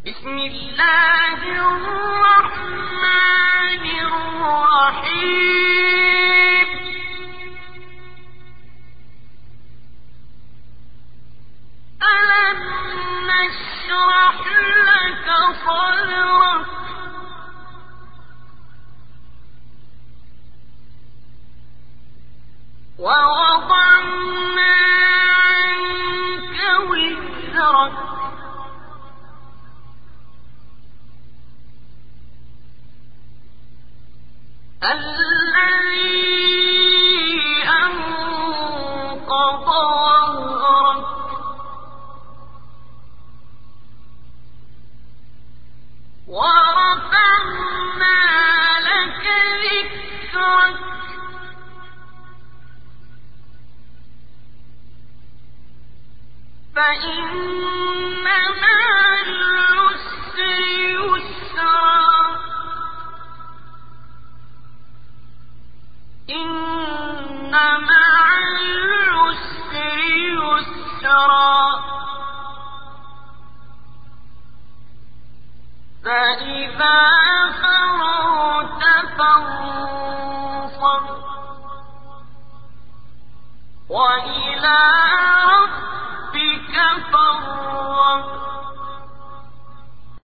بسم الله الرحمن الرحيم ألم نشرح لك صدرك ووضعنا عنك وزرك الذي أنقض ظهرك ورفعنا لك ذكرك فإن مع العسر يسرا إن مع العسر يسرا فإذا فرغت فانصب وإلى